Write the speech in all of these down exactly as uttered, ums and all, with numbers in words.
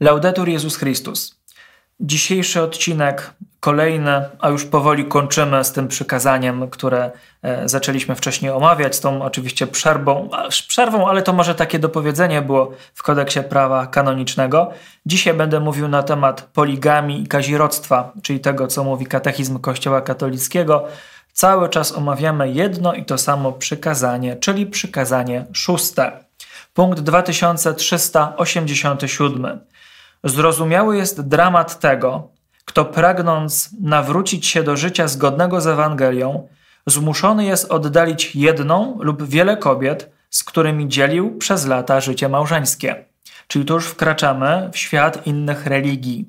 Laudetur Jezus Chrystus. Dzisiejszy odcinek, kolejny, a już powoli kończymy z tym przykazaniem, które e, zaczęliśmy wcześniej omawiać, z tą oczywiście przerwą, przerwą, ale to może takie dopowiedzenie było w kodeksie prawa kanonicznego. Dzisiaj będę mówił na temat poligamii i kazirodztwa, czyli tego, co mówi katechizm Kościoła katolickiego. Cały czas omawiamy jedno i to samo przykazanie, czyli przykazanie szóste. Punkt dwa tysiące trzysta osiemdziesiąty siódmy. Zrozumiały jest dramat tego, kto pragnąc nawrócić się do życia zgodnego z Ewangelią, zmuszony jest oddalić jedną lub wiele kobiet, z którymi dzielił przez lata życie małżeńskie. Czyli tu już wkraczamy w świat innych religii.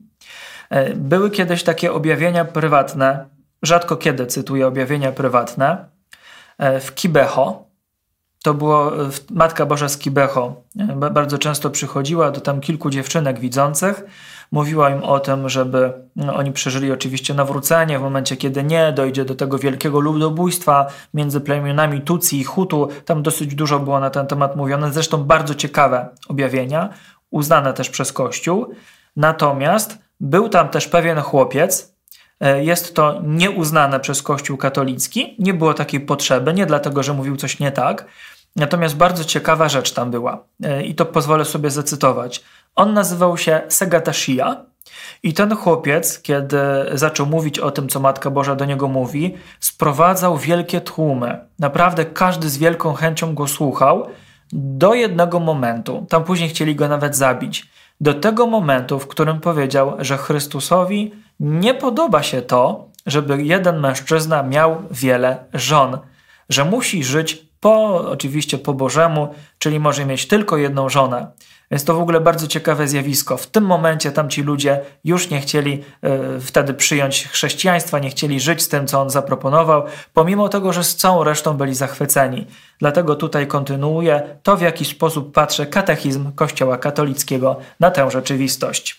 Były kiedyś takie objawienia prywatne, rzadko kiedy cytuję objawienia prywatne, w Kibeho. To było Matka Boża z Kibeho. Bardzo często przychodziła do tam kilku dziewczynek widzących. Mówiła im o tym, żeby no, oni przeżyli oczywiście nawrócenie w momencie, kiedy nie dojdzie do tego wielkiego ludobójstwa między plemionami Tutsi i Hutu. Tam dosyć dużo było na ten temat mówione. Zresztą bardzo ciekawe objawienia, uznane też przez Kościół. Natomiast był tam też pewien chłopiec. Jest to nieuznane przez Kościół katolicki. Nie było takiej potrzeby, nie dlatego, że mówił coś nie tak. Natomiast bardzo ciekawa rzecz tam była i to pozwolę sobie zacytować. On nazywał się Segatashia i ten chłopiec, kiedy zaczął mówić o tym, co Matka Boża do niego mówi, sprowadzał wielkie tłumy. Naprawdę każdy z wielką chęcią go słuchał do jednego momentu. Tam później chcieli go nawet zabić. Do tego momentu, w którym powiedział, że Chrystusowi nie podoba się to, żeby jeden mężczyzna miał wiele żon, że musi żyć po, oczywiście po Bożemu, czyli może mieć tylko jedną żonę. Jest to w ogóle bardzo ciekawe zjawisko. W tym momencie tamci ludzie już nie chcieli y, wtedy przyjąć chrześcijaństwa, nie chcieli żyć z tym, co on zaproponował, pomimo tego, że z całą resztą byli zachwyceni. Dlatego tutaj kontynuuję to, w jaki sposób patrzy katechizm Kościoła katolickiego na tę rzeczywistość.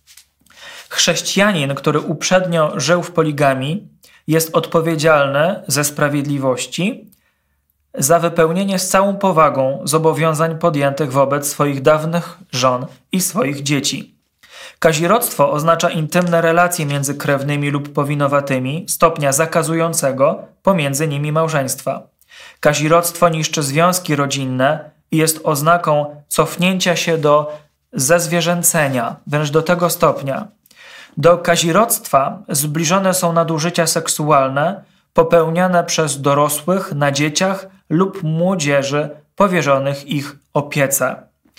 Chrześcijanin, który uprzednio żył w poligamii, jest odpowiedzialny ze sprawiedliwości za wypełnienie z całą powagą zobowiązań podjętych wobec swoich dawnych żon i swoich dzieci. Kazirodztwo oznacza intymne relacje między krewnymi lub powinowatymi stopnia zakazującego pomiędzy nimi małżeństwa. Kazirodztwo niszczy związki rodzinne i jest oznaką cofnięcia się do zezwierzęcenia, wręcz do tego stopnia. Do kazirodztwa zbliżone są nadużycia seksualne popełniane przez dorosłych na dzieciach lub młodzieży powierzonych ich opiece.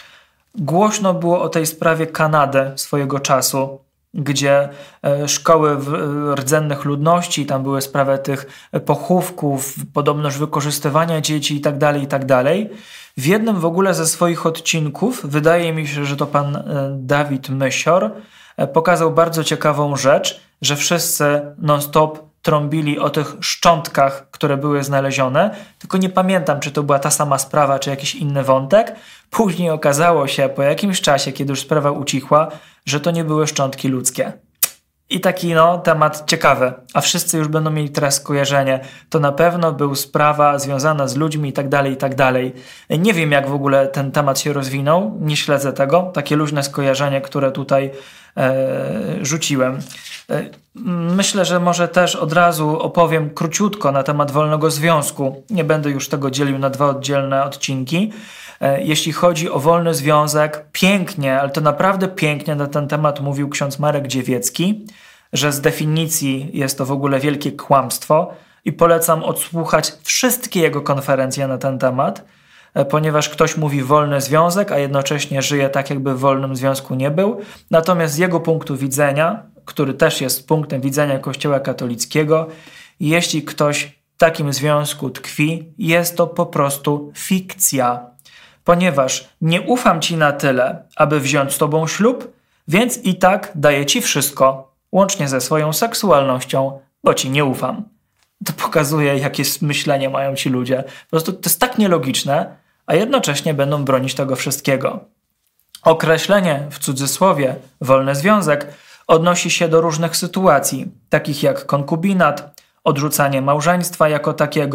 Głośno było o tej sprawie Kanady swojego czasu, gdzie szkoły rdzennych ludności, tam były sprawy tych pochówków, podobność wykorzystywania dzieci itd., itd. W jednym w ogóle ze swoich odcinków, wydaje mi się, że to pan Dawid Mysior, pokazał bardzo ciekawą rzecz, że wszyscy non-stop trąbili o tych szczątkach, które były znalezione, tylko nie pamiętam, czy to była ta sama sprawa, czy jakiś inny wątek. Później okazało się po jakimś czasie, kiedy już sprawa ucichła, że to nie były szczątki ludzkie. I taki no, temat ciekawy, a wszyscy już będą mieli teraz skojarzenie. To na pewno był sprawa związana z ludźmi i tak dalej, i tak dalej. Nie wiem, jak w ogóle ten temat się rozwinął, nie śledzę tego. Takie luźne skojarzenie, które tutaj e, rzuciłem. E, myślę, że może też od razu opowiem króciutko na temat wolnego związku. Nie będę już tego dzielił na dwa oddzielne odcinki. Jeśli chodzi o wolny związek, pięknie, ale to naprawdę pięknie na ten temat mówił ksiądz Marek Dziewiecki, że z definicji jest to w ogóle wielkie kłamstwo i polecam odsłuchać wszystkie jego konferencje na ten temat, ponieważ ktoś mówi wolny związek, a jednocześnie żyje tak, jakby w wolnym związku nie był. Natomiast z jego punktu widzenia, który też jest punktem widzenia Kościoła katolickiego, jeśli ktoś w takim związku tkwi, jest to po prostu fikcja. Ponieważ nie ufam ci na tyle, aby wziąć z tobą ślub, więc i tak daję ci wszystko, łącznie ze swoją seksualnością, bo ci nie ufam. To pokazuje, jakie myślenie mają ci ludzie. Po prostu to jest tak nielogiczne, a jednocześnie będą bronić tego wszystkiego. Określenie, w cudzysłowie, wolny związek odnosi się do różnych sytuacji, takich jak konkubinat, odrzucanie małżeństwa jako takiego,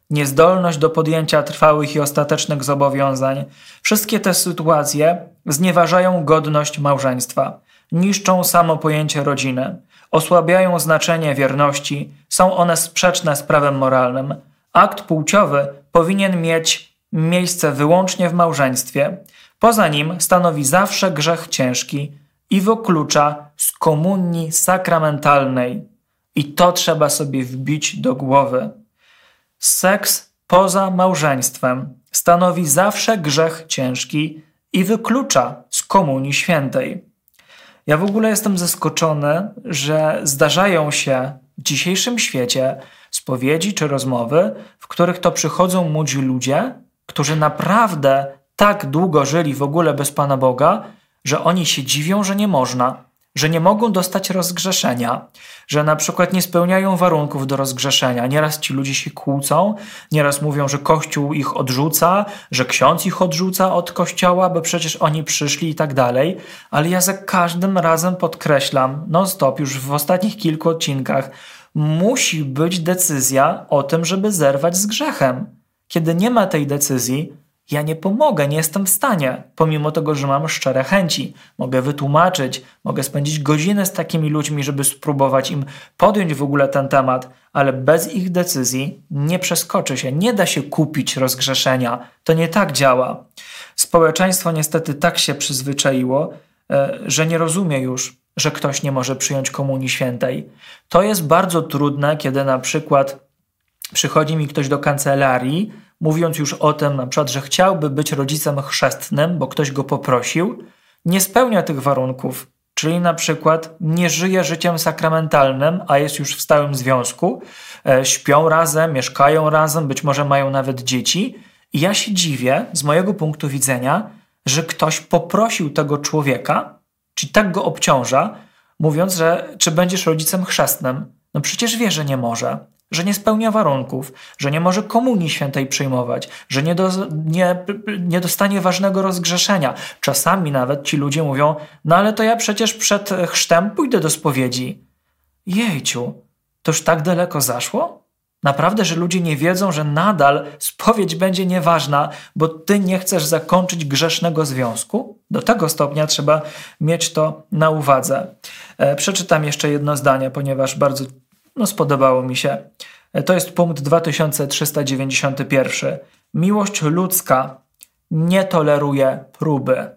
niezdolność do podjęcia trwałych i ostatecznych zobowiązań. Wszystkie te sytuacje znieważają godność małżeństwa, niszczą samo pojęcie rodziny, osłabiają znaczenie wierności, są one sprzeczne z prawem moralnym. Akt płciowy powinien mieć miejsce wyłącznie w małżeństwie. Poza nim stanowi zawsze grzech ciężki i wyklucza z komunii sakramentalnej. I to trzeba sobie wbić do głowy. Seks poza małżeństwem stanowi zawsze grzech ciężki i wyklucza z komunii świętej. Ja w ogóle jestem zaskoczony, że zdarzają się w dzisiejszym świecie spowiedzi czy rozmowy, w których to przychodzą młodzi ludzie, którzy naprawdę tak długo żyli w ogóle bez Pana Boga, że oni się dziwią, że nie można, że nie mogą dostać rozgrzeszenia, że na przykład nie spełniają warunków do rozgrzeszenia. Nieraz ci ludzie się kłócą, nieraz mówią, że Kościół ich odrzuca, że ksiądz ich odrzuca od Kościoła, bo przecież oni przyszli i tak dalej. Ale ja za każdym razem podkreślam, non-stop, już w ostatnich kilku odcinkach, musi być decyzja o tym, żeby zerwać z grzechem. Kiedy nie ma tej decyzji, ja nie pomogę, nie jestem w stanie, pomimo tego, że mam szczere chęci. Mogę wytłumaczyć, mogę spędzić godziny z takimi ludźmi, żeby spróbować im podjąć w ogóle ten temat, ale bez ich decyzji nie przeskoczy się, nie da się kupić rozgrzeszenia. To nie tak działa. Społeczeństwo niestety tak się przyzwyczaiło, że nie rozumie już, że ktoś nie może przyjąć komunii świętej. To jest bardzo trudne, kiedy na przykład przychodzi mi ktoś do kancelarii, mówiąc już o tym, na przykład, że chciałby być rodzicem chrzestnym, bo ktoś go poprosił, nie spełnia tych warunków, czyli na przykład nie żyje życiem sakramentalnym, a jest już w stałym związku, e, śpią razem, mieszkają razem, być może mają nawet dzieci. I ja się dziwię, z mojego punktu widzenia, że ktoś poprosił tego człowieka, czyli tak go obciąża, mówiąc, że czy będziesz rodzicem chrzestnym. No przecież wie, że nie może. Że nie spełnia warunków, że nie może komunii świętej przyjmować, że nie, do, nie, nie dostanie ważnego rozgrzeszenia. Czasami nawet ci ludzie mówią, no ale to ja przecież przed chrztem pójdę do spowiedzi. Jejciu, to już tak daleko zaszło? Naprawdę, że ludzie nie wiedzą, że nadal spowiedź będzie nieważna, bo ty nie chcesz zakończyć grzesznego związku? Do tego stopnia trzeba mieć to na uwadze. E, przeczytam jeszcze jedno zdanie, ponieważ bardzo No, spodobało mi się. To jest punkt dwa tysiące trzysta dziewięćdziesiąty pierwszy. Miłość ludzka nie toleruje próby.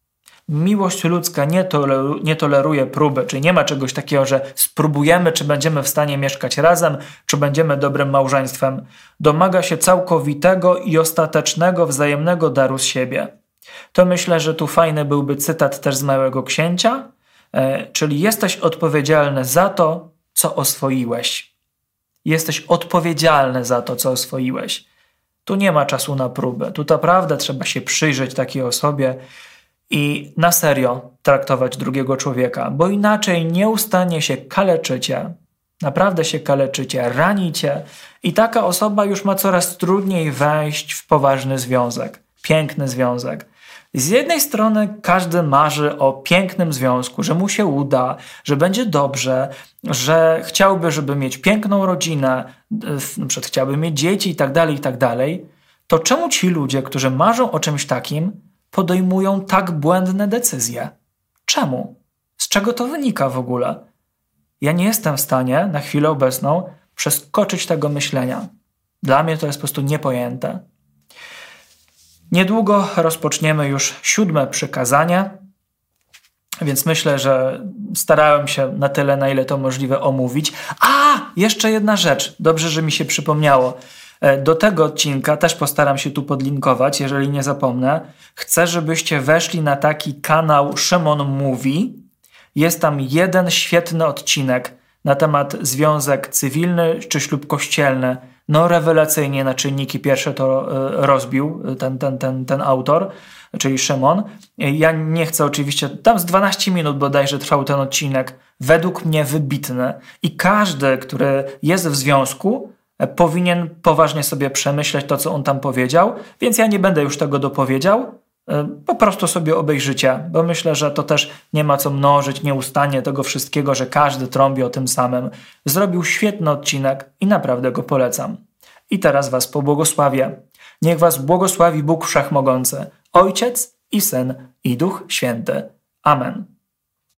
Miłość ludzka nie, toleru, nie toleruje próby, czyli nie ma czegoś takiego, że spróbujemy, czy będziemy w stanie mieszkać razem, czy będziemy dobrym małżeństwem. Domaga się całkowitego i ostatecznego wzajemnego daru z siebie. To myślę, że tu fajny byłby cytat też z Małego Księcia, e, czyli jesteś odpowiedzialny za to, co oswoiłeś. Jesteś odpowiedzialny za to, co oswoiłeś. Tu nie ma czasu na próbę. Tu naprawdę trzeba się przyjrzeć takiej osobie i na serio traktować drugiego człowieka, bo inaczej nieustannie się kaleczycie, naprawdę się kaleczycie, ranicie i taka osoba już ma coraz trudniej wejść w poważny związek, piękny związek. Z jednej strony każdy marzy o pięknym związku, że mu się uda, że będzie dobrze, że chciałby, żeby mieć piękną rodzinę, na przykład chciałby mieć dzieci i tak dalej, i tak dalej. To czemu ci ludzie, którzy marzą o czymś takim, podejmują tak błędne decyzje? Czemu? Z czego to wynika w ogóle? Ja nie jestem w stanie na chwilę obecną przeskoczyć tego myślenia. Dla mnie to jest po prostu niepojęte. Niedługo rozpoczniemy już siódme przykazanie, więc myślę, że starałem się na tyle, na ile to możliwe omówić. A! Jeszcze jedna rzecz. Dobrze, że mi się przypomniało. Do tego odcinka też postaram się tu podlinkować, jeżeli nie zapomnę. Chcę, żebyście weszli na taki kanał Szymon Mówi. Jest tam jeden świetny odcinek na temat związek cywilny czy ślub kościelny. No rewelacyjnie na czynniki pierwsze to rozbił ten, ten, ten, ten autor, czyli Szymon. Ja nie chcę oczywiście, tam z dwanaście minut bodajże trwał ten odcinek, według mnie wybitny. I każdy, który jest w związku, powinien poważnie sobie przemyśleć to, co on tam powiedział, więc ja nie będę już tego dopowiedział, po prostu sobie obejrzycie, bo myślę, że to też nie ma co mnożyć nieustannie tego wszystkiego, że każdy trąbi o tym samym. Zrobił świetny odcinek i naprawdę go polecam. i teraz was pobłogosławię. Niech was błogosławi Bóg Wszechmogący, Ojciec i Syn i Duch Święty. Amen.